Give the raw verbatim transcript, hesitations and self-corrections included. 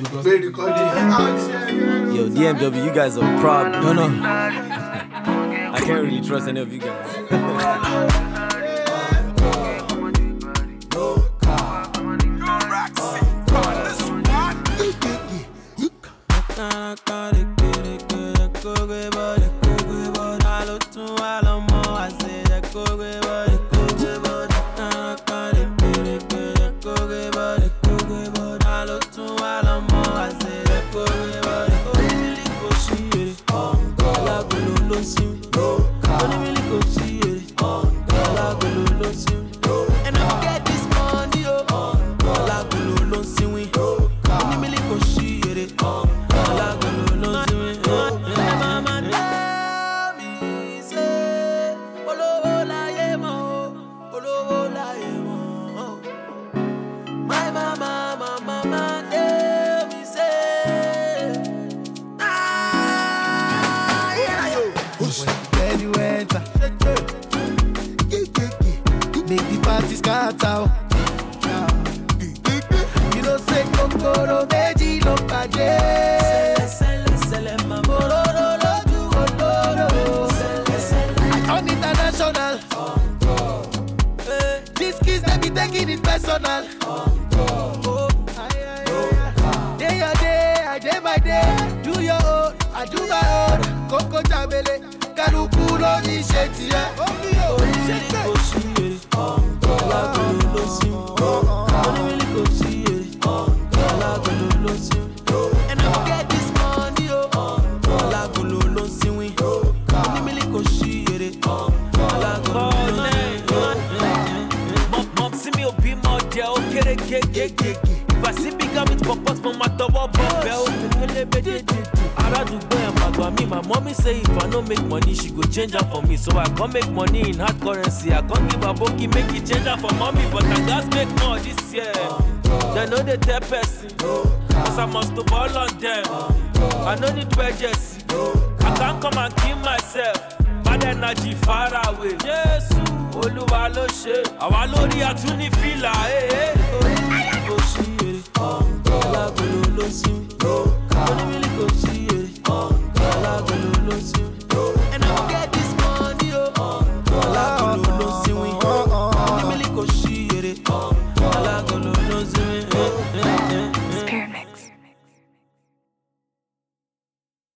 Yo, D M W, you guys are a problem. No, no. I can't really trust any of you guys. Change up for me, so I can't make money in hard currency. I can't give a bookie, make it change up for mommy, but I just make more this year. They know the third person, cause I must to ball on them. I know the prejudice, I can't come and kill myself. Bad energy far away. Yes, Oluwa lo she, àwa lórí àtúní fìlà, eh. Kò sí èrè, alágolo ló sí. Onímìlì kò sí èrè, alágolo ló sí.